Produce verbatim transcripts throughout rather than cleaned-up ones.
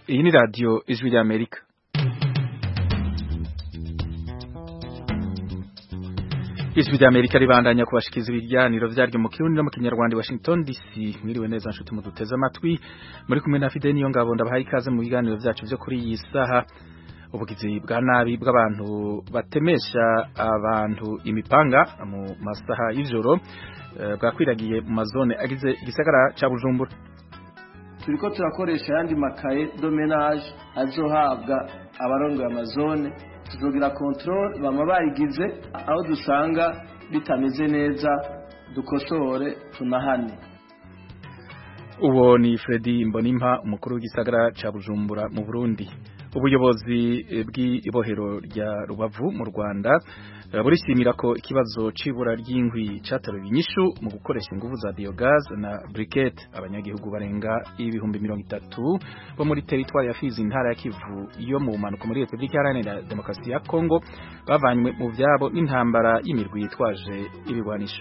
Iyi ni radio Ijwi ry'Amerika. Ijwi ry'Amerika ribandanya kubashikiza ibiganiro vyaryo mu Kirundi no mu Kinyarwanda. Washington D C. Mwiriwe neza nshuti muduteze amatwi, muri kumwe na Fidel Niyongabo ndabahaye ikaze mu biganiro vyacu vyo kuri iyi saha. Ubugizi bwa nabi bw'abantu batemesha abantu imipanga mu masaha y'ijoro uh, bwakwiragiye mu mazone agize igisagara ca Bujumbura. Turiko turakoresha yandi makaye domenage azohabwa abarongoye amazone, tuzogira control bama bayigize aho dusanga bitameze neza dukosore tunahane. Uwo ni Fredy Mbonimpa, umukuru w'igisagara ca Bujumbura mu Burundi. Ubuyobozi bw'ibohero rya Rubavu mu Rwanda burishimira ko ikibazo cibura ry'inkwi cataruye inyishu mu gukoresha inguvu za biogaz na briquette. Abanyagihugu barenga ibihumbi mirongo itatu bo muri territoire ya Fizi, intara ya Kivu yo mu manuko muri Republika Iharanira Demokarasi ya Kongo bavanywe mu vyabo n'intambara y'imirwi yitwaje ibigwanisho.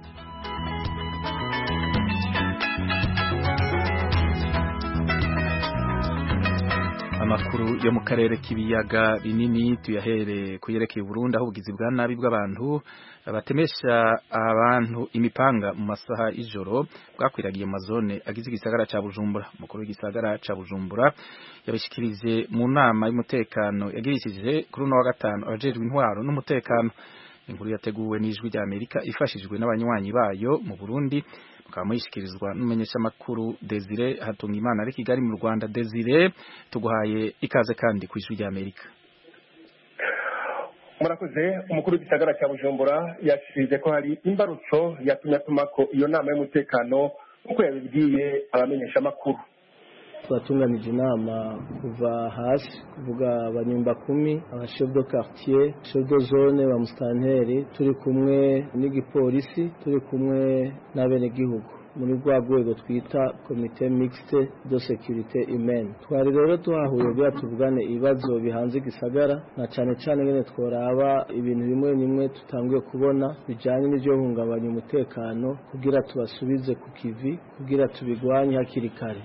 Amakuru yo mu karere k'ibiyaga binini tuyahere kuyerekeye Burundi, aho ubugizi bwa nabi bw'abantu batemesha abantu imipanga mu masaha y'ijoro bwakwiragiye mu mazone agize igisagara ca Bujumbura. Umukuru w'igisagara ca Bujumbura yabishikirije mu nama y'umutekano yagirishije kuri uno wa gatanu abajejwe intwaro n'umutekano. Inkuru yateguwe n'Ijwi ry'Amerika ifashijwe n'abanywanyi bayo mu Burundi, mukaba muyishikirizwa n'umumenyesha makuru Desire Hatungimana ari Kigali mu Rwanda. Desire, tuguhaye ikaze kandi ku Ijwi ry'Amerika. Murakoze. Umukuru w'igisagara cya Bujumbura yashikirije ko hari imbarutso yatumye atumako iyo nama y'umutekano uko yabibwiye abamenyesha makuru. Twatunganije inama kuva hasi kuvuga abanyumba kumi, abachef de quartier, chef de zone, ba mustanteri, turi kumwe n'igipolisi, turi kumwe n'abene gihugu muri rwa rwego twita comité mixte de sécurité humaine. Twari rero tuhahuye bya tuvugane ibibazo bihanze gisagara, na cane cane ngene tworaba ibintu bimwe nimwe tutanguye kubona bijanye n'ivyo hungabanya umutekano kugira tubasubize ku kivi, kugira tubigwanye hakiri kare.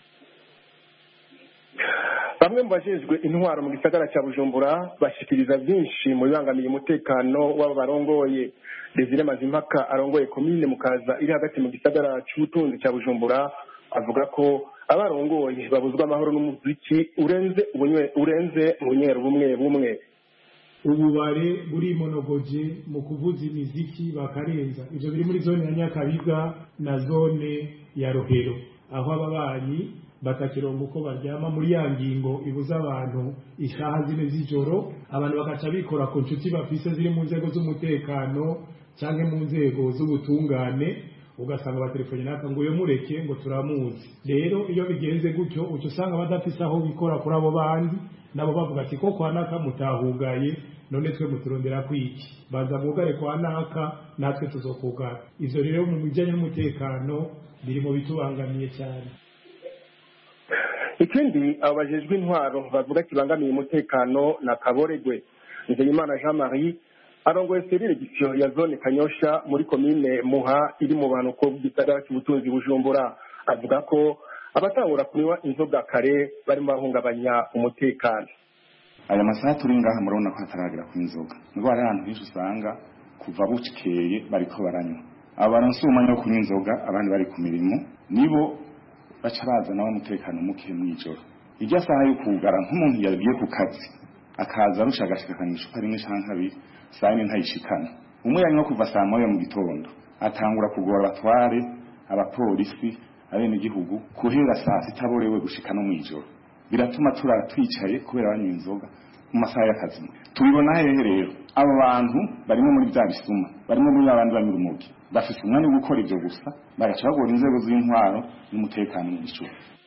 Bamwe mu bajejwe intwaro mu gisagara cya Bujumbura bashikiriza byinshi mu bibangamiye umutekano w'abo barongoye. Desire Mazimpaka arongoye komine Mukaza iri hagati mu gisagara cy'ubutunzi cya Bujumbura avuga ko abarongoye babuzwa amahoro n'umuziki urenze ubunye urenze ubunyero bumwe bumwe. Ububare buri monogoje mu kuvuza imiziki bakarenza. Ivyo biri muri zone ya Nyakabiga na zone ya Rohero, aho ababanyi batakirongo uko baryama muri ya ngingo ibuza abantu ishaha zine z'ijoro, abantu bakaca bikora ku nshuti bafise ziri mu nzego z'umutekano canke mu nzego z'ubutungane, ugasanga batelefone naka ngo yo mureke ngo turamuzi. Rero iyo bigenze gutyo uco usanga badafise aho bikora kuri abo bandi, nabo bavuga ati ko kwa naka mutahugaye none twe muturondera kwiki, baza bugare kwa naka natwe tuzokugara. Ivyo rero mu bijanye n'umutekano biri mu bitubangamiye cyane. Ikindi abajejwe intwaro bavuga kibangamiye umutekano na Kaboregwe. Nzeyimana Jean Marie arongoye serire gisyo ya zone Kanyosha muri komine Muha iri mu bantu ko bw'isagara cy'ubutunzi Bujumbura, avuga ko abatangura kunywa inzoga kare bari mu bahungabanya umutekano. Aya masaha turi ngaha murabona ko hataragira ku inzoga, ngo ari ahantu henshi usanga kuva bucikeye bariko baranywa. Abaranse umanya wo kunywa inzoga abandi bari ku mirimo nibo baca baza nawe umutekano muke mwijoro. Irya saha yo kugara nk'umuntu yagiye ku kazi akaza arusha agashikana icupa rimwe canke abiri, saa yine ntayishikana. Umwe yanywa kuva saa moya mu gitondo atangura kugora abatware, abapolisi, abene gihugu kuhera saa sita borewe gushika no mwijoro. Biratuma turara twicaye kubera banywa inzoga mu masaha y'akazi. Tubibona hehe rero abo bantu barimo muri bya bisuma, barimo muri abandi banyura umugi, bafite umwanya wo gukora ivyo gusa bagaca bagora inzego z'intwaro n'umutekano mu gicuku.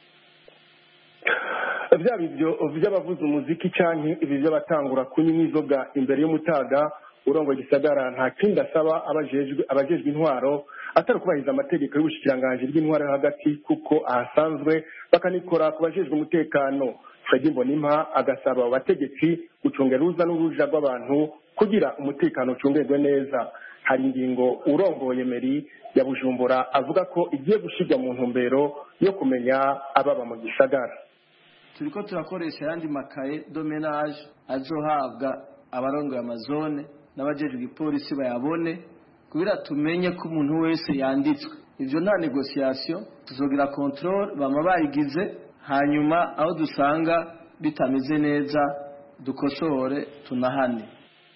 Vya bivyo vy'abavuza umuziki canke ibi by'abatangura kunywa inzoga imbere y'umutaga, urongoye gisagara nta kindi asaba abajejwe abajejwe intwaro atari kubahiriza amategeko y'ubushikiranganje bw'intwaro hagati, kuko ahasanzwe bakanikora ku bajejwe umutekano. Fredy Mbonimpa agasaba abategetsi gucungera uruza n'uruja rw'abantu kugira umutekano ucungerwe neza. Hari ingingo urongoye meri ya Bujumbura avuga ko igiye gushirwa mu ntumbero yo kumenya ababa mu gisagara. turiko turakoresha yandi makaye domenage azohabwa abarongoye amazone n'abajejwe igipolisi bayabone kugira tumenye ko umuntu wese yanditswe. Ivyo nta negotiation, tuzogira control bama bayigize, hanyuma aho dusanga bitameze neza dukosore tunahane.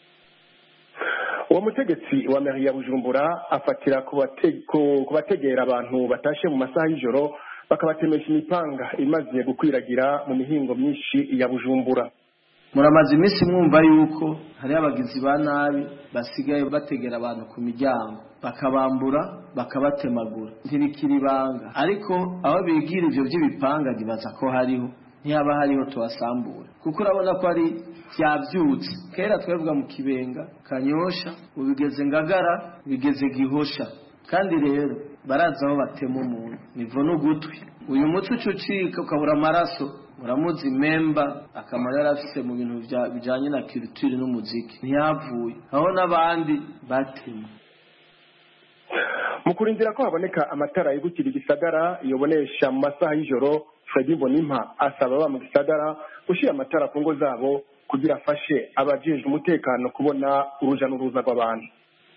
Uwo mutegetsi wa mairie ya Bujumbura afatira ku bategera abantu batashe mu masaha y'ijoro bakabatemesha imipanga imaze gukwiragira mu mihingo myinshi ya Bujumbura. Muramaze iminsi mwumva yuko hari abagizi ba nabi basigaye bategera abantu ku miryango bakabambura bakabatemagura ntibikiri banga, ariko aho bigira ivyo by'ibipanga gibaza ko hariho ntiyaba hariho tubasambura kuko urabona ko ari vyavyutse. Kera twevuga mu Kibenga Kanyosha, ubigeze Ngagara, bigeze Gihosha, kandi rero baraza aho batema umuntu nivo n'ugutwi. Uyu mutwe ucucika ukabura amaraso, muramuzi memba akamaro yarafise mu bintu bijanye na culture n'umuziki ntiyavuye aho n'abandi batema. Mu kurindira ko haboneka amatara yigukira igisagara yobonesha mu masaha y'ijoro, Fredy Mbonimpa asaba ba mu gisagara gushira amatara ku ngo zabo kugira afashe abajejwe umutekano kubona uruja n'uruza rw'abantu.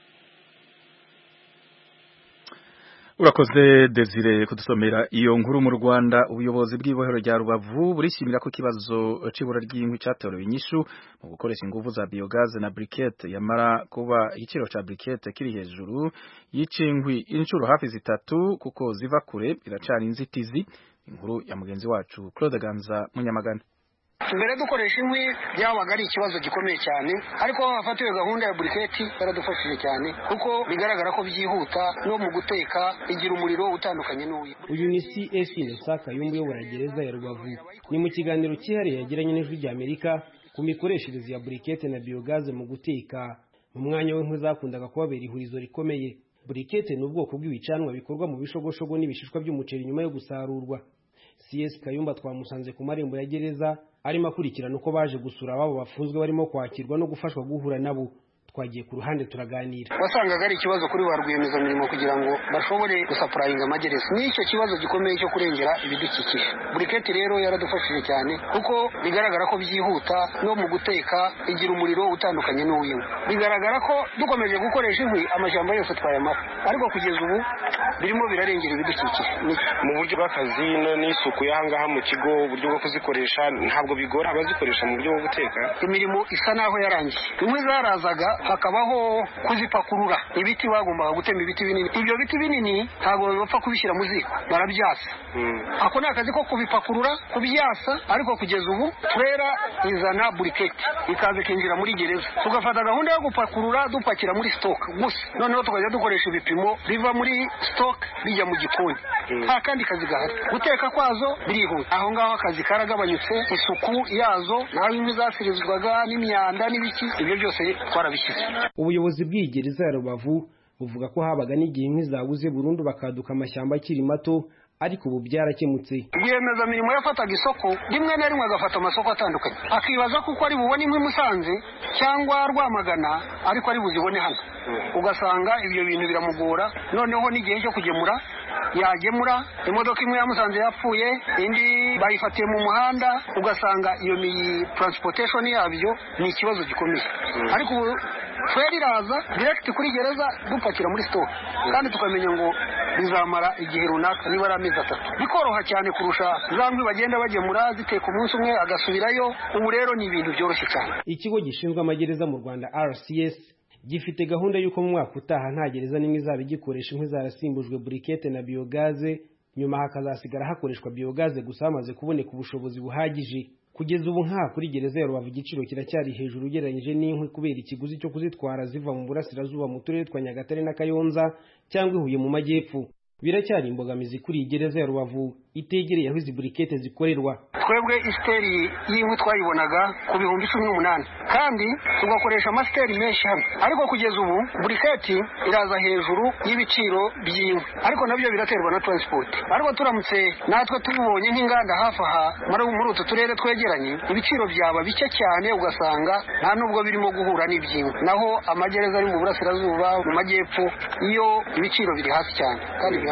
Urakoze Desire kudusomera iyo nkuru. Mu Rwanda ubuyobozi bw'ibohero rya Rubavu burishimira ko ikibazo c'ibura ry'inkwi catorewe inyishu mu gukoresha inguvu za biogaze na briquette, yamara kuba igiciro ca briquette kiri hejuru y'inkwi inshuro hafi zitatu kuko ziva kure iracari inzitizi. Inkuru ya mugenzi wacu Claude Ganza Munyamagana. Mbere dukoresha inkwi byabaga ari ikibazo gikomeye cyane, ariko bafatiwe gahunda ya briquette baradufashije cyane kuko bigaragara ko byihuta no mu guteka igira umuriro utandukanye n'uyu. Uyu ni C S Nesaka y'umuyobora gereza ya Rubavu. Ni mu kiganiro cyihariye yagiranye n'ijwi rya Amerika ku mikoreshereze ya briquette na biogaze mu guteka mu mwanya w'inkwi zakundaga kubabera ihurizo rikomeye. Briquette ni ubwoko bw'ibicanwa bikorwa mu bishogoshogo n'ibishishwa by'umuceri nyuma yo gusarurwa. C S Kayumba twamusanze ku marembo ya gereza arimo akurikirana uko baje gusura ababo bafunzwe barimo kwakirwa no gufashwa guhura nabo. Twagiye ku ruhande turaganira. Wasangaga ari ikibazo kuri ba rwiyemezamirimo kugira ngo bashobore gusapurayinga amagereza. Nicyo kibazo gikomeye cyo kurengera ibidukikije. Briquette rero yaradufashije cyane kuko bigaragara ko byihuta no mu guteka igira umuriro utandukanye n'uyu. Bigaragara ko dukomeje gukoresha inkwi amashyamba yose twayamara, ariko kugeza ubu birimo birarengera ibidukikije. Mu buryo bw'akazi n'isuku y'ahangaha mu kigo, uburyo bwo kuzikoresha ntabwo bigora abazikoresha mu buryo bwo guteka. Imirimo isa naho yarangiye. Inkwi zarazaga hakabaho kuzipakurura. Ibiti bagombaga gutema ibiti binini. Ibyo biti binini ntabwo bapfa kubishyira mu ziko, barabyasa. Ako ni akazi ko kubipakurura, kubyasa, ariko kugeza ubu twera izana briquette ikaze kinjira muri gereza. Tugafata gahunda yo gupakurura dupakira muri stock gusa. Noneho tukajya dukoresha ibipimo biva muri stock bijya mu gikoni. Nta kandi kazi gahari. Guteka kwazo birihuta. Aho ngaho akazi karagabanyutse, isuku yazo naho inkwi zasirizwaga n'imyanda n'ibiki, ibyo byose twarabishyize. Ubuyobozi bw'igereza ya Rubavu buvuga ko habaga n'igihe inkwi zabuze burundu bakaduka amashyamba akiri mato, ariko ubu byarakemutse. Rwiyemezamirimo yafataga isoko rimwe na rimwe agafata amasoko atandukanye, akibaza kuko ari bubone inkwi Musanze cyangwa Rwamagana ariko ari buzibone hano. Ugasanga ibyo bintu biramugora. Noneho n'igihe cyo kugemura yagemura, imodoka imwe ya Musanze yapfuye, indi bayifatiye mu muhanda, ugasanga iyo mi transportation yabyo ni ikibazo gikomeye. Ariko tweri raza direct kuri gereza dupakira muri store, kandi tukamenya ngo bizamara igihe runaka niba ari amezi atatu. Bikoroha cyane kurusha zangwi bagenda bagemura ziteka umunsi umwe agasubirayo. Ubu rero ni ibintu byoroshye cyane. Ikigo gishinzwe amagereza mu Rwanda R C S gifite gahunda y'uko mu mwaka utaha nta gereza n'imwe izaba igikoresha inkwi zarasimbujwe briquette na biogaze, nyuma hakazasigara hakoreshwa biogaze gusa hamaze kuboneka ubushobozi buhagije. Kugeza ubu nka kuri gereza ya Rubavu igiciro kiracyari hejuru ugereranyije n'inkwi kubera ikiguzi cyo kuzitwara ziva mu burasirazuba mu turere twa Nyagatare na Kayonza cyangwa Ihuye mu majyepfo. Biracyari imbogamizi kuri gereza ya Rubavu itegereye aho izi briquette zikorerwa. Twebwe isteri y'inkwi twayibonaga ku bihumbi cumi n'umunani kandi tugakoresha amasteri menshi hano, ariko kugeza ubu briquette iraza hejuru y'ibiciro by'inkwi, ariko nabyo biraterwa na transport. Ariko turamutse natwe tubonye nk'inganda hafi aha muri utu turere twegeranye, ibiciro byaba bike cyane ugasanga nta nubwo birimo guhura n'iby'inkwi. Naho amagereza ari mu burasirazuba mu majyepfo iyo ibiciro biri hasi cyane kandi birafasha.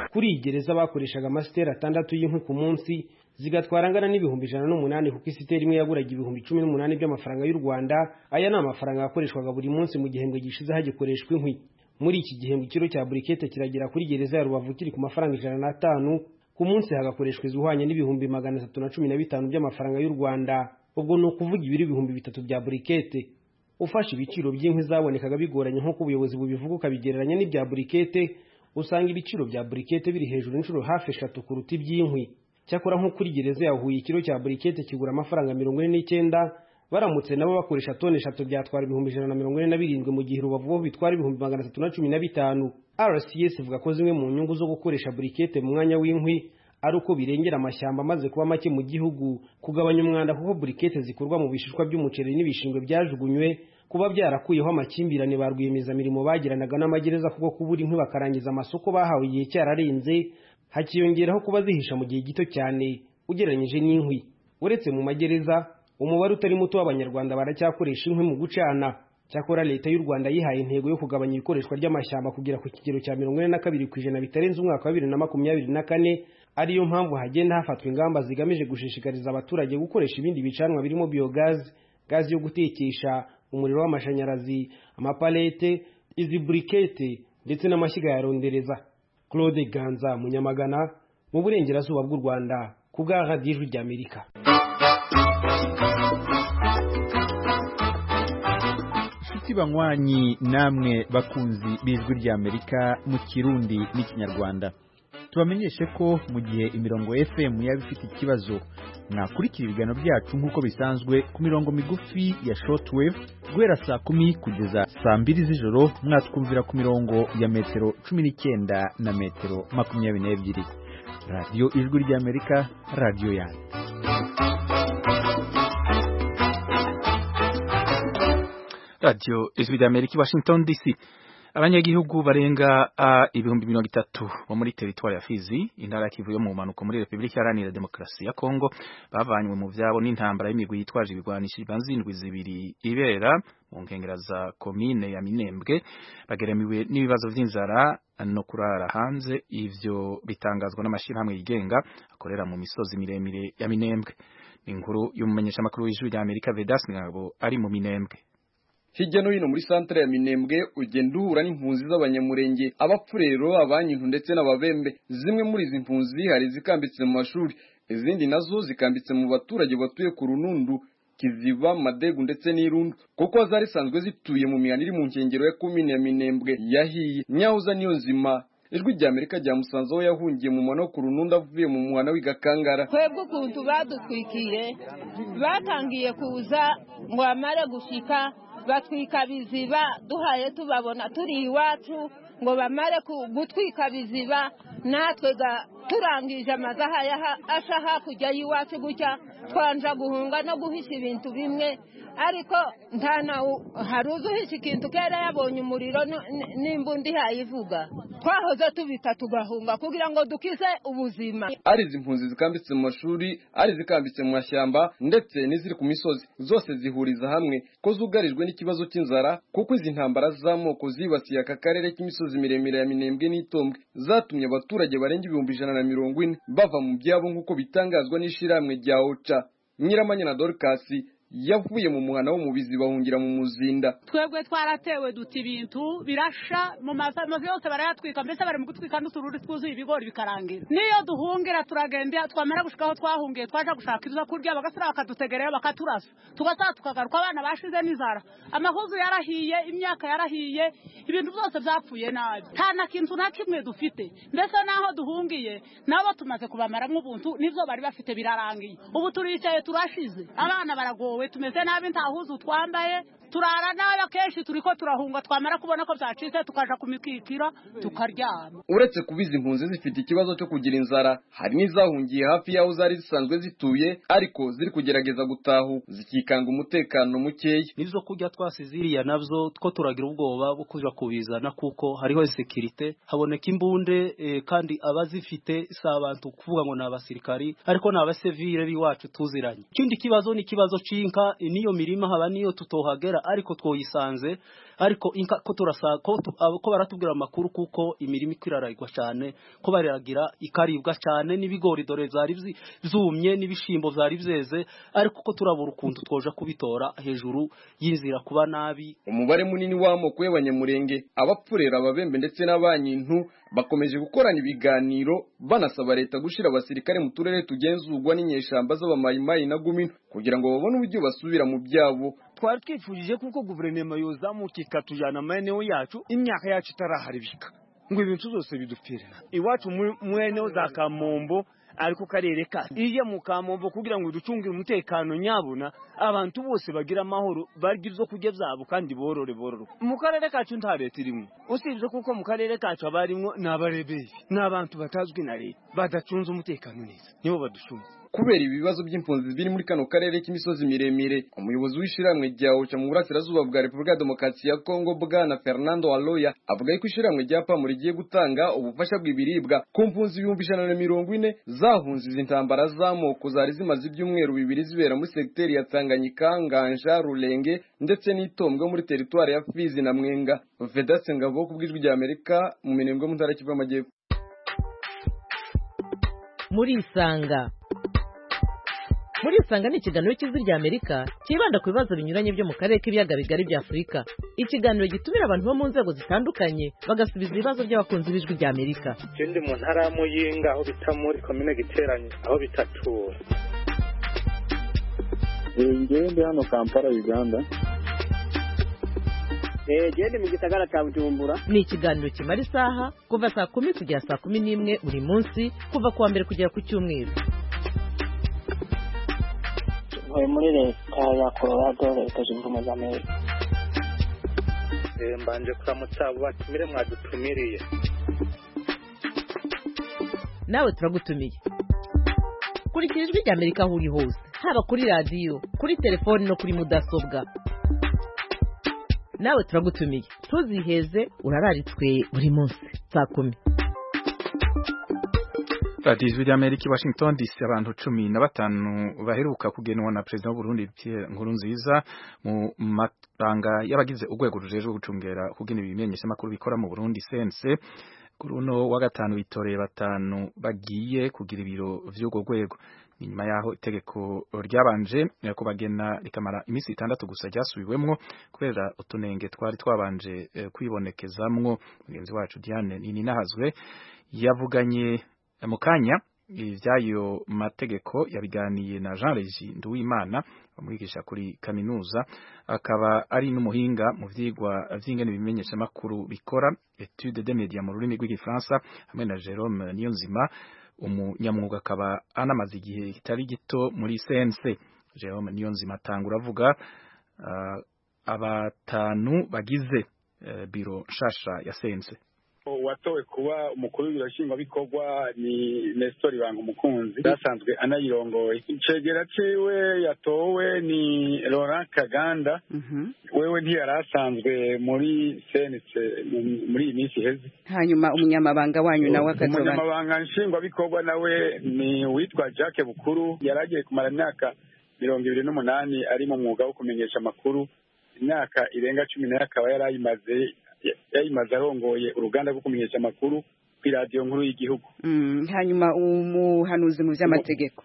kuri iyi gereza bakoreshaga amasiteri atandatu y'inkwi ku munsi zigatwara angana n'ibihumbi ijana n'umunani kuko isiteri imwe yaguraga ibihumbi cumi n'umunani by'amafaranga y'u Rwanda. Aya ni amafaranga yakoreshwaga buri munsi mu gihembwe gishize hagikoreshwa inkwi. Muri iki gihembwe ikiro cya burikete kiragera kuri gereza ya Rubavu kiri ku mafaranga ijana n'atanu ku munsi, hagakoreshwa izuhwanye n'ibihumbi magana atatu na cumi na bitanu by'amafaranga y'u Rwanda. Ubwo ni ukuvuga ibiro ibihumbi bitatu bya burikete. Ufashe ibiciro by'inkwi zabonekaga bigoranye nk'uko ubuyobozi bubivuga ukabigereranya n'ibya burikete, usanga ibiciro bya burikete biri hejuru inshuro hafi eshatu kuruta iby'inkwi. Cyakora nko kuri gereza ya Huye ikiro cya burikete kigura amafaranga mirongo ine n'icyenda, baramutse nabo bakoresha toni eshatu byatwara ibihumbi ijana na mirongo ine na birindwi mu gihe Rubavu bitwara ibihumbi magana atatu na cumi na bitanu. R C S ivuga ko zimwe mu nyungu zo gukoresha burikete mu mwanya w'inkwi ari uko birengera amashyamba amaze kuba make mu gihugu, kugabanya umwanda kuko burikete zikorwa mu bishishwa by'umuceri n'ibishingwe byajugunywe, kuba byarakuyeho amakimbirane ba rwiyemezamirimo bagiranaga n'amagereza kuko kubura inkwi bakarangiza amasoko bahawe igihe cyararenze, hakiyongeraho kuba zihisha mu gihe gito cyane ugereranyije n'inkwi. Uretse mu magereza, umubare utari muto w'Abanyarwanda baracyakoresha inkwi mu gucana. Cyakora leta y'u Rwanda yihaye intego yo kugabanya ikoreshwa ry'amashyamba kugera ku kigero cya mirongo ine na kabiri ku ijana bitarenze umwaka wa bibiri na makumyabiri na kane. Ariyo mpamvu hagenda hafatwa ingamba zigamije gushishikariza abaturage gukoresha ibindi bicanwa birimo biogazi, gazi yo gutekesha, umuriro w'amashanyarazi, amapalete, izi burikete ndetse n'amashyiga ya rondereza. Claude Ganza, Munyamagana, mu burengerazuba bw'u Rwanda, ku bwa Radio Ijwi ry'Amerika. Nshuti banywanyi namwe bakunzi b'Ijwi ry'Amerika mu Kirundi n'Ikinyarwanda, tubamenyeshe ko mu gihe imirongo F M yaba ifite ikibazo, mwakurikira ibiganiro byacu nk'uko bisanzwe ku mirongo migufi ya shortwave guhera saa kumi kugeza saa mbiri z'ijoro, mwatwumvira ku mirongo ya metero cumi n'icyenda na metero makumyabiri n'ebyiri. Radio Ijwi ry'Amerika, radio yanyu. Radio Ijwi ry'Amerika, Washington D C. Abanyagihugu barenga uh, ibihumbi mirongo itatu bo muri teritwari ya Fizi, intara ya Kivu yo mu manuko muri Republika Iharanira Demokarasi ya Kongo, bavanywe mu vyabo n'intambara y'imigwi yitwaje ibigwanisho banzindwi zibiri ibera mu nkengera za komine ya Minembwe, bageramiwe n'ibibazo vy'inzara no kurara hanze. Ivyo bitangazwa n'amashirahamwe yigenga akorera mu misozi miremire ya Minembwe. Inkuru y'umumenyesha makuru w'Ijwi ry'Amerika Vedas Ngabo ari mu Minembwe. Hirya no hino muri santere ya Minembwe ugenda uhura n'impunzi z'abanyamurenge, abapfurero, abanyintu ndetse n'ababembe. Zimwe muri izi mpunzi hari zikambitse mu mashuri, izindi nazo zikambitse mu baturage batuye ku Runundu, Kiziba, Madegu ndetse n'Irundu, kuko zari sanzwe zituye mu mihana iri mu nkengero ya komine ya Minembwe yahiye. Nyahuza niyo nzima Ijwi ry'Amerika ryamusanze aho yahungiye mu mwana ku Runundu avuye mu muhana w'Igakangara. Twebwe ukuntu badutwikiye, batangiye kuza ngo amare gushika batwika biziba, duhaye tubabona turi iwacu ngo bamare gutwika biziba, natwe turangije amazaha asha hakurya y'iwacu gutya twanja guhunga no guhisha ibintu bimwe, ariko ntana haruzi uhisha ikintu kera yabonye umuriro n'imbundi hayivuga, twahoze tubita tugahunga kugira ngo dukize ubuzima. Ari izi mpunzi zikambitse mu mashuri, ari zikambitse mu mashyamba ndetse n'iziri ku misozi, zose zihuriza hamwe ko zugarijwe n'ikibazo cy'inzara, kuko izi ntambara z'amoko zibasiye aka karere k'imisozi miremire ya Minembwe n'Itombwe zatumye abaturage barenga ibihumbi ijana na mirongo ine bava mu byabo nk'uko bitangazwa n'ishiramwe rya Ocha. Nyiramanyana Dorcas yavuye mu muhana wo mu bizi bahungira mu muzinda. Twebwe twaratewe duti ibintu birasha mu mazi yose barayatwika, mbese bari mu gutwika n'utururi twuzuye ibigori bikarangira. Niyo duhungira turagenda, twamara gushikaho twahungiye twaje gushaka izo kurya, bagasira bakadutegerera bakaturasa, tugasaba tukagaruka, abana bashize n'inzara, amahuzu yarahiye, imyaka yarahiye, ibintu byose byapfuye nabi, nta na kintu na kimwe dufite. Mbese naho duhungiye nabo tumaze kubamara nk'ubuntu, nivyo bari bafite birarangiye. Ubu turicaye turashize, abana baragowe, tumeze nabi, nta huzu twambaye, turara nabi, akenshi turiko turahunga, twamara kubona ko byacitse tukaja kumikikira tukaryama. Uretse kubiza impunzi zifite ikibazo cyo kugira inzara, hari n'izahungiye hafi yaho zari zisanzwe zituye, ariko ziri kugerageza gutahu zikikanga umutekano mukeya. Nivyo kurya twasiziriya navyo two turagira ubwoba bwo kuja kubizana, kuko hariho security, haboneka imbunde e, kandi abazifite si abantu kuvuga ngo n'abasirikari, ariko n'abasivile biwacu tuziranye. Ikindi kibazo ni kibazo cinka, niyo mirima haba niyo tutohagera kera ariko twoyisanze ariko inka ko turasa ko tu- abo- ko baratubwira amakuru kuko imirimo ikwiraragwa cyane ko bariragira ikaribwa cyane n'ibigori dore zari vzi- zumye n'ibishimbo vyari vyeze ariko ko turabura ukuntu twoja kubitora hejuru y'inzira kuba nabi. umubare munini w'amoko y'abanyamurenge abapfurera ababembe ndetse n'abanyintu bakomeje gukorana ibiganiro banasaba leta gushira abasirikare mu turere tugenzurwa n'inyeshamba z'abamayimayi na gumino kugira ngo babone uburyo basubira mu byabo. twari twifurije kuko guverinoma yozamuka ikatujyana amaeneo yacu imyaka yacu itaraharibika ngo ibintu byose bidupfirana iwacu mu eneo za Kamombo ariko karere kasi ije mu Kamombo kugira ngo ducungire umutekano nyabuna abantu bose bagira amahoro barya ibyo kurya byabo kandi borore bororo mu karere kacu nta leta irimo usibye kuko mu karere kacu abarimo n'abarebeye n'abantu batazwi na leta badacunze umutekano neza nibo baducunze. Kubera ibibazo by'impunzi biri muri kano karere k'imisozi miremire umuyobozi w'ishiramwe rya Ocha mu burasirazuba bwa Repubulika ya Demokarasi ya Kongo bwana Fernando Aloya avuga ko ishiramwe rya P A M rigiye gutanga ubufasha bw'ibiribwa ku mpunzi ibihumbi ijana na mirongo ine zahunze izi ntambara z'amoko zari zimaze ibyumweru bibiri zibera muri segiteri ya Tanganyika, Nganja, Rulenge ndetse n'Itombwe muri teritwari ya Fizi na Mwenga. Vedaste Ngabo ku bw'ijwi rya Amerika mu Minembwe mu ntara y'Kivu y'Amajyepfo. Muri Isanga Muri Isanga ni ikiganiro cy'Ijwi rya Amerika kibanda ku bibazo binyuranye byo mu karere k'ibiyaga bigari bya Afurika. Ikiganiro gitumira abantu bo mu nzego zitandukanye bagasubiza ibibazo by'abakunzi b'Ijwi rya Amerika. Ikindi mu ntara ya Muyinga aho bita muri komine Giteranye aho bitatura. Ngende hano Kampala Uganda. Eh gende mu gisagara cya Bujumbura. Ni ikiganiro kimara isaha kuva saa kumi kugera saa kumi n'imwe buri munsi kuva kuwa mbere kugera ku cyumweru. muri leta ya Colorado leta zunze ubumwe za Amerika. mbanje kuramutsa abo batumire mwadutumiriye. Nawe turagutumiye. Kurikira Ijwi rya Amerika aho uri hose haba kuri radio kuri telefone no kuri mudasobwa. Nawe turagutumiye tuziheze urararitswe buri munsi saa kumi. Radio Ijwi rya Amerika Washington D C abantu cumi na batanu baheruka kugenwa na President w'u Burundi Pierre Nkurunziza mu matanga y'abagize urwego rujejwe gucungera kugena ibimenyesha makuru bikora mu Burundi C N C kuruno wa gatanu bitoreye batanu bagiye kugira ibiro vy'ugo rwego. Nyuma yaho itegeko ryabanje kubagena rikamara imisi itandatu gusa ryasubiwemwo kubera utunenge twari twabanje kwibonekezamwo. Mugenzi wacu Diane Nini nahazwe yavuganye mukanya ivyayo mategeko yabiganiye na Jean Regis Nduwimana bamwigisha kuri kaminuza akaba ari n'umuhinga mu vyigwa vy'ingene bimenyesha makuru bikora etude de media mu rurimi rw'igifaransa hamwe na Jerome Niyonzima umunyamwuga akaba anamaze igihe kitari gito muri C N C. Jerome Niyonzima atangura avuga uh, abatanu bagize uh, biro shasha ya C N C. Watowe kuba umukuru w'ibirashinga bikorwa ni Nestor Banga umukunzi yasanzwe anayirongoye. Icegera ciwe yatowe ni Laurent Kaganda. mm -hmm. Wewe ntiyarasanzwe muri C N C muri iyi minsi hezi. Hanyuma umunyamabanga wanyu nawe akazoba umunyamabanga nshingwa bikorwa nawe ni witwa Jacques Bukuru yaragiye kumara imyaka mirongo ibiri n'umunani ari mu mwuga wo kumenyesha amakuru. Imyaka irenga cumi nayo akaba yarayimaze yayimaze arongoye uruganda rwo kumenyesha amakuru ku radio nkuru y'igihugu. mm, hanyuma umuhanuzi mu vy'amategeko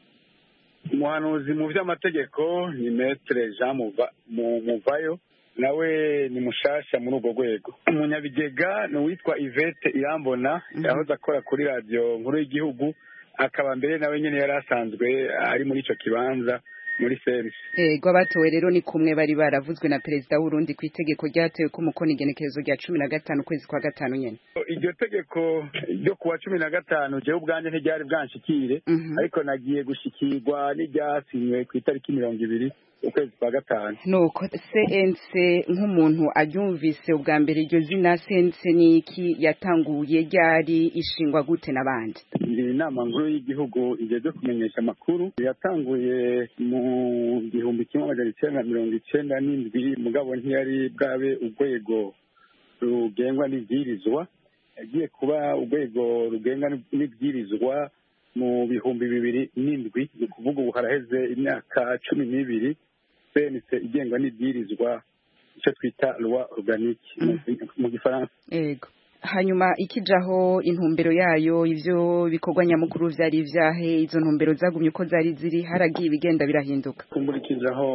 umuhanuzi mu vy'amategeko ni Maître Jean Muva, Muvayo nawe ni mushasha muri urwo rwego. Umunyabigega ni witwa Yvette Irambona mm. yahoze akora kuri radio nkuru y'igihugu akaba mbere nawe nyene yari asanzwe ari muri ico kibanza muri sense. Ego abatowe rero ni kumwe bari baravuzwe na Perezida w'u Burundi ku itegeko ryatewe ku mukono igenekerezo rya cumi na gatanu kwezi kwa gatanu nyene. Iryo tegeko ryo kuwa cumi na gatanu je ubwanje ntiryari bwanshikire mm -hmm. ariko nagiye gushikirwa n'iryasinywe ku itariki mirongo ibiri ukwezi kwa gatanu. Nuko C N C nk'umuntu aryumvise ubwa mbere iryo zina C N C niki yatanguye ryari ishingwa gute nabandi? Inama nkuru y'igihugu ijeje kumenyesha amakuru yatanguye mu gihumbi kimwe amajana icenda na mirongo icenda n'indwi mugabo ntiyari bwabe urwego rugengwa n'ibwirizwa. Yagiye kuba urwego rugengwa n'ibwirizwa mu bihumbi bibiri n'indwi ni ukuvuga ubu haraheze imyaka cumi n'ibiri sense igengwa n'ibwirizwa icyo twita loi organique mu gifaransa. Yego. Hanyuma ikijaho intumbero yayo ivyo bikorwa nyamukuru vyari vyahe, izo ntumbero zagumye uko zari ziri, haragiye ibigenda birahinduka? Kumburikizaho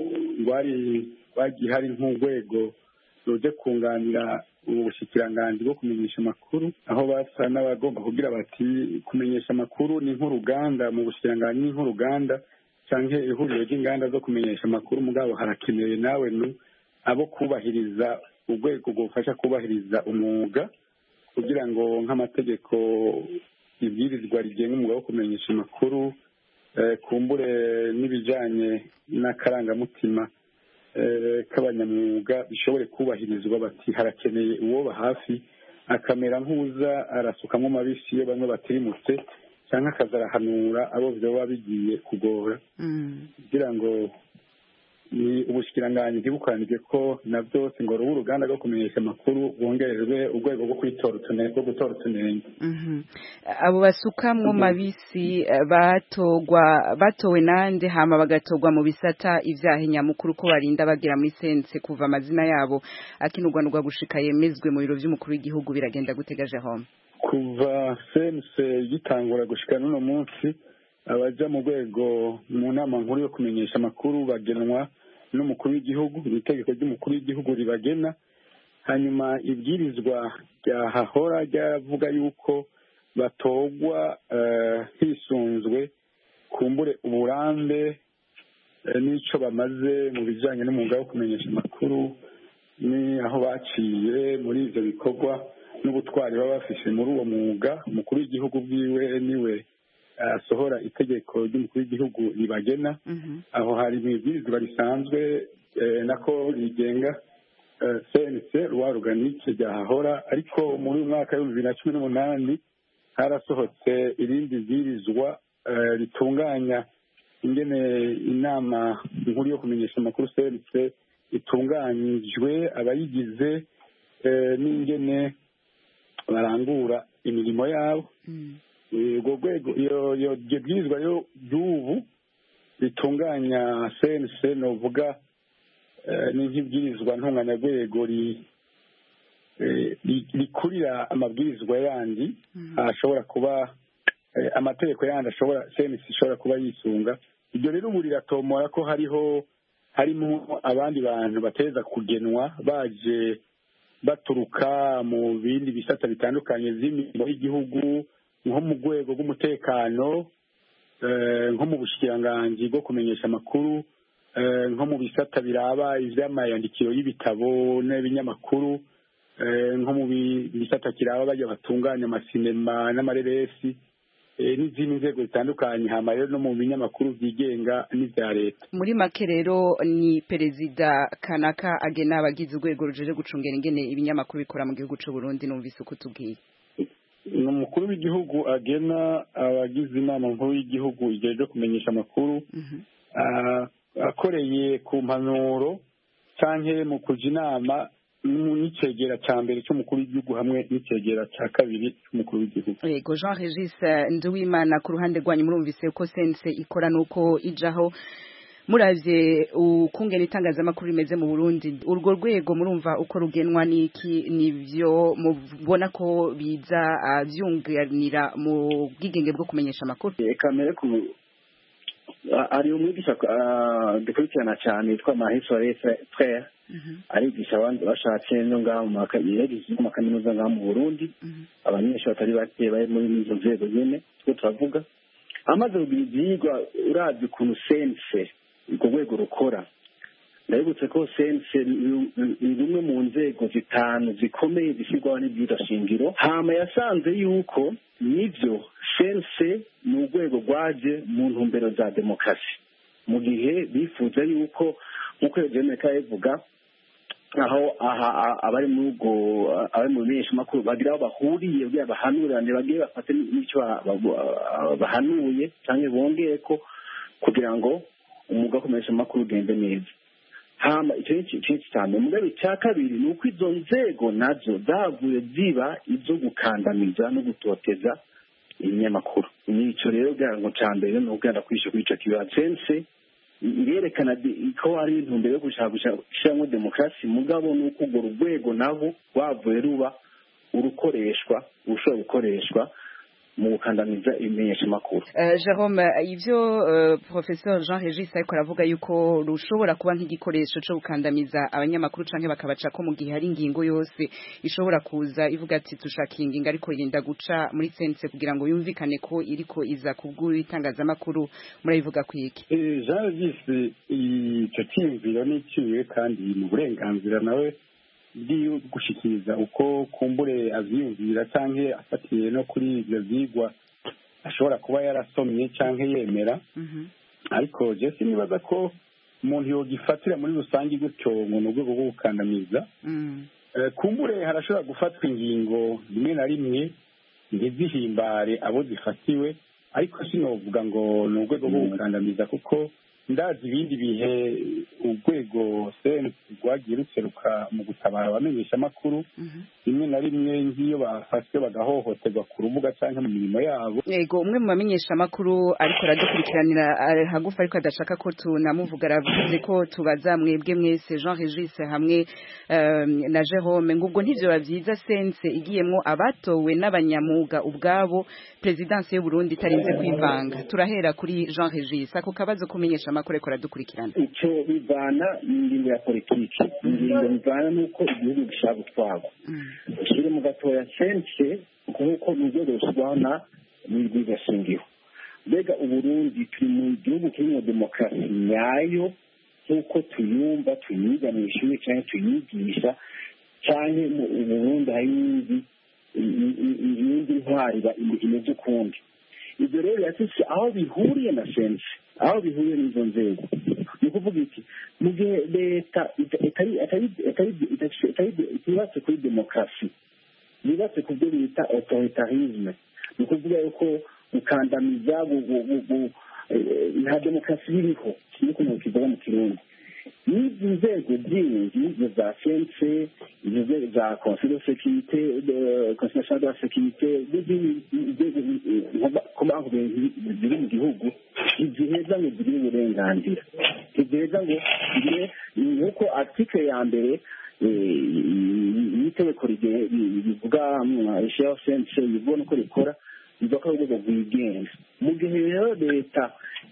rwari bagiye hari nk'urwego ruje kunganira ubushikiranganji bwo kumenyesha amakuru, aho basa n'abagomba kugira bati kumenyesha amakuru ni nk'uruganda mu bushikiranganji, ni nk'uruganda canke ihuriro ry'inganda zo kumenyesha amakuru, mugabo harakenewe nawe nu abo kubahiriza urwego gufasha kubahiriza umwuga kugira ngo nk'amategeko ibwirizwa rigenga umwuga wo kumenyesha amakuru kumbure n'ibijanye n'akarangamutima k'abanyamwuga bishobore kubahirizwa, bati harakeneye uwoba hafi akamera nk'uza arasukamwo amabisi iyo bamwe batirimutse cyangwa akazarahanura abo vyoba bigiye kugora kugira ngo ni ubushikiranganji ntibukanije ko na byose ngo rubu uruganda rwo kumenyesha amakuru bongererwe urwego rwo kwitora utunenge rwo gutora utunenge. Abo basukamwo mabisi batogwa batowe nande hama bagatogwa mu bisata ivyaha nyamukuru ko barinda bagira muri sense kuva amazina yabo akinurwanurwa gushika yemezwe mu biro vy'umukuru w'igihugu biragenda gutegaje home? Kuva sense gitangura gushika n'uno munsi abaja mu rwego mu nama nkuru yo kumenyesha amakuru bagenwa n'umukuru w'igihugu, itegeko ry'umukuru w'igihugu ribagena, hanyuma ibwirizwa ryahahora ryavuga yuko batogwa hisunzwe kumbure uburambe n'ico bamaze mu bijanye n'umwuga wo kumenyesha amakuru, ni aho baciye muri ivyo bikorwa n'ubutwari baba bafise muri uwo mwuga. Umukuru w'igihugu bwiwe niwe asohora itegeko ry'umukuru w'igihugu ribagena. Aho hari ibwirizwa risanzwe nako rigenga sense loi organique ryahahora, ariko muri uyu mwaka w'ibihumbi bibiri na cumi n'umunani harasohotse irindi bwirizwa ritunganya ingene inama nkuru yo kumenyesha amakuru sense itunganyijwe, abayigize n'ingene barangura imirimo yabo. Urwo rwego iyo bwirizwa rero ry'ubu ritunganya sense novuga ni nk'ibwirizwa ntunganyarwego rikurira amabwirizwa yandi ashobora kuba amategeko yandi ashobora sense ishobora kuba yisunga. Iryo rero ubu riratomora ko hariho harimo abandi bantu bateza kugenwa baje baturuka mu bindi bisata bitandukanye vy'imirimo y'igihugu, nko mu rwego rw'umutekano, nko mu bushikiranganji bwo kumenyesha amakuru, nko mu bisata biraba ivy'amayandikiro y'ibitabo n'ibinyamakuru, nko mu bisata kiraba bajya batunganya amasinema n'amareresi n'izindi nzego zitandukanye, hama rero no mu binyamakuru byigenga n'ivya leta. Muri make rero ni perezida kanaka agena abagize urwego rujeje gucungera ingene ibinyamakuru bikora mu gihugu c'u Burundi. Numvise uko tubwiye ni umukuru w'igihugu agena abagize inama nkuru y'igihugu ijeje kumenyesha amakuru akoreye ku mpanuro canke mu kuja inama n'icegera ca mbere c'umukuru w'igihugu hamwe n'icegera ca kabiri c'umukuru w'igihugu. Yego, Jean Regis Nduwimana, ku ruhande rwanyu murumvise uko sense ikora nuko ijaho, muravye ukungena itangazamakuru rimeze mu Burundi, urwo rwego murumva uko rugenwa n'iki, nivyo mubona ko biza vyunganira mu bwigenge bwo kumenyesha amakuru? Kamere ku ari umwigisha dukurikirana cyane yitwa Mahiso Frere, arigisha abandi bashatse no ngaho mu makaminuza ngaho mu Burundi, abanyeshuri batari bake bari muri izo nzego nyene two turavuga. Amaze kugira ivyigwa uravye ukuntu sense urwo rwego rukora, ndabibutse ko sense ni rumwe mu nzego zitanu zikomeye zishyirwaho n'ibwirizwa shingiro. Hama yasanze yuko nivyo sense ni urwego rwaje mu ntumbero za demokarasi, mu gihe bifuza yuko nk'uko Jeannette yabivuga, aho abari mu rugo abari mu menyeshamakuru bagira aho bahuriye kugira bahanurane, bagiye bafate n'icyo bahanuye cyangwa bongeye ko kugira ngo umwuga wo kumenyesha amakuru ugende neza. Hama icyo ni ikintu cyane. Mugabe icya kabiri ni uko izo nzego nazo zavuye ziba izo gukandamiza no gutoteza ibinyamakuru. Nico rero kugira ngo cya mbere ni ukugenda kwishyura kuri icyo kibazo. Sense irerekana ko hari intumbero yo gushaka gushyiramo demokarasi mugabo ni uko urwo rwego nabo rwavuye ruba urukoreshwa urushobora gukoreshwa mu gukandamiza ibimenyeshamakuru. Jerome, ivyo Professor Jean Regis ariko aravuga yuko rushobora kuba nk'igikoresho cyo gukandamiza abanyamakuru canke bakabaca ko mu gihe hari ingingo yose ishobora kuza ivuga ati tushaka ingingo ariko yenda guca muri sense kugira ngo yumvikane ko iriko iza kubwura itangazamakuru murabivuga kwiki. Jean Regis icyo cyiyumviro n'iciwe kandi mu burenganzira nawe byo gushikiriza uko kumbure avyiyumvira canke afatiye no kuri ivyo vyigwa ashobora kuba yarasomye canke yemera ariko je sinibaza ko umuntu yogifatira muri rusange gutyo ngo n'urwego rwo gukandamiza kumbure harashobora gufatwa ingingo rimwe na rimwe ntizihimbare abo zifatiwe ariko sinovuga ngo ni urwego rwo gukandamiza kuko ndazi ibindi bihe urwego sense rwagiye ruseruka mu gutabara abamenyeshamakuru rimwe na rimwe nk'iyo bafashwe bagahohoterwa ku rubuga cyangwa mu mirimo yabo. Yego, umwe mu bamenyeshamakuru ariko aradukurikiranira hagufi ariko adashaka ko tunamuvuga aravuze ko tubaza mwebwe mwese Jean Regis hamwe na Jerome ngubwo ntivyo bavyiza sense igiyemwo abatowe n'abanyamuga ubwabo presidence y'u Burundi itarinze kwivanga. Turahera kuri Jean Regis ako kabazo kumenyesha amakuru ariko aradukurikirana. Icyo bivana n'ingingo ya politiki, ingingo bivana n'uko igihugu gishaka gutwarwa. Ushyire mu gatoya sense nk'uko mu rwego rushyirwana n'urwigashingiro. Mbega Uburundi turi mu gihugu kirimo demokarasi nyayo nk'uko tuyumva tuyiga mu ishuri cyangwa tuyigisha cyangwa mu Burundi hari iyindi ntwari imeze ukundi. Ibyo rero yasise aho bihuriye na sense aho bihuriye n'izo nzego ni ukuvuga iki mu gihe leta itubatse kuri demokarasi yubatse ku byo bita autoritarisme ni ukuvuga yuko gukandamiza nta demokarasi iriho nk'uko umuntu kivuga mu kirundi n'izi nzego zindi za sense izo nzego za conseil de sécurité conseil national de la sécurité kubantu ziri mu gihugu ntiziheza ngo zigire uburenganzira ntiziheza ngo zigire nk'uko article ya mbere y'itegeko rivuga ishyiraho sense bivuga n'uko rikora bivuga ko ari urwego rwigenga mu gihe rero leta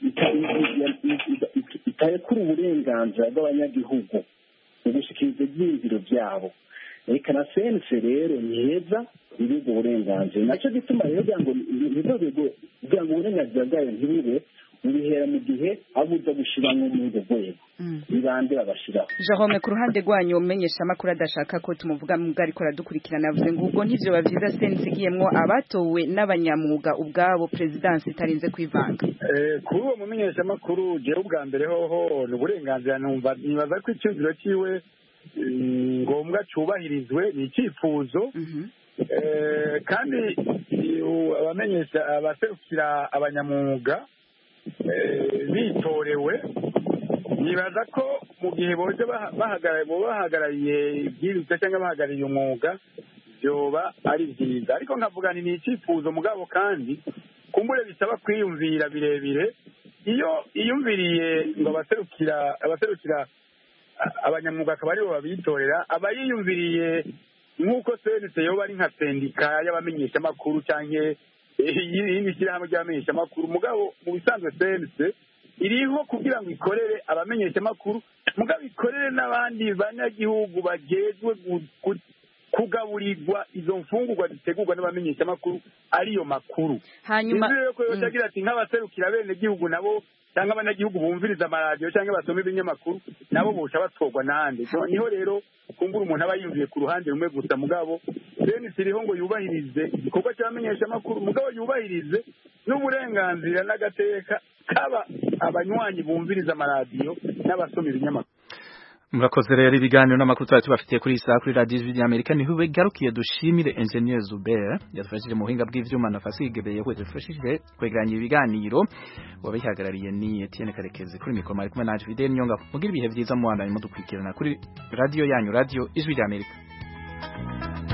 itarekura uburenganzira bw'abanyagihugu mu gushikiriza ibyiyumviro byabo reka na sense rero ni heza biri ubwo burenganzira nacyo gituma rero kugira ngo kugira ngo uburenganzira bwayo ntibube bubihera mu gihe abo uza gushyiramo muri urwo rwego bibande babashyiraho. Jerome, ku ruhande rwanyu umenyesha amakuru adashaka ko tumuvuga mubwo ariko aradukurikirana avuze ngo ubwo ntivyo bavyiza sense igiyemwo abatowe n'abanyamuga ubwabo presidence itarinze kwivanga. Eh, kuri uwo mumenyesha amakuru jewe ubwa mbere hoho ni uburenganzira numva nibaza ko icyumviro ciwe ngombwa cubahirizwe ni icyifuzo kandi abamenyesha abaserukira abanyamwuga bitorewe nibaza ko mu gihe boje bahagarariye ibyirizwa cyangwa bahagarariye umwuga byoba ari byiza ariko nkavuga ni icyifuzo mugabo kandi kumbure bisaba kwiyumvira birebire iyo iyumviriye ngo abaserukira abaserukira abanyamwuga akaba aribo babitorera aba yiyumviriye nk'uko sense yoba ari nka sendika y'abamenyeshamakuru cyangwa iyindi shyirahamwe ry'abamenyeshamakuru mugabo mu bisanzwe sense iriho kugira ngo ikorere abamenyeshamakuru mugabo ikorere n'abandi banyagihugu bagezwe kugaburirwa izo mfungurwa zitegurwa n'abamenyeshamakuru ariyo makuru. Hanyuma rero ko yotagira ati nk'abaserukira bene gihugu nabo cyangwa abanyagihugu bumviriza amaradiyo cyangwa basoma ibinyamakuru nabo bosha batwogwa nande niho rero kumbura umuntu aba yumviye ku ruhande rumwe gusa mugabo bene siriho ngo yubahirize igikorwa cy'abamenyeshamakuru mugabo yubahirize n'uburenganzira n'agateka kaba abanywanyi bumviriza amaradiyo n'abasoma ibinyamakuru. Murakoze rero ibiganiro n'amakuru twari tubafitiye kuri isa kuri radio y'Ijwi ry'Amerika niho bigarukiye dushimire Engineer Zuber yadufashije mu buhinga bw'ivyuma na Fasigebeye ko yadufashije kwegeranya ibiganiro wabihagarariye ni Etienne Karekezi kuri mikoro mari kumwe na Fidel Nyonga mugira ibihe byiza mu Rwanda mudukwikirana kuri radio yanyu radio Ijwi ry'Amerika.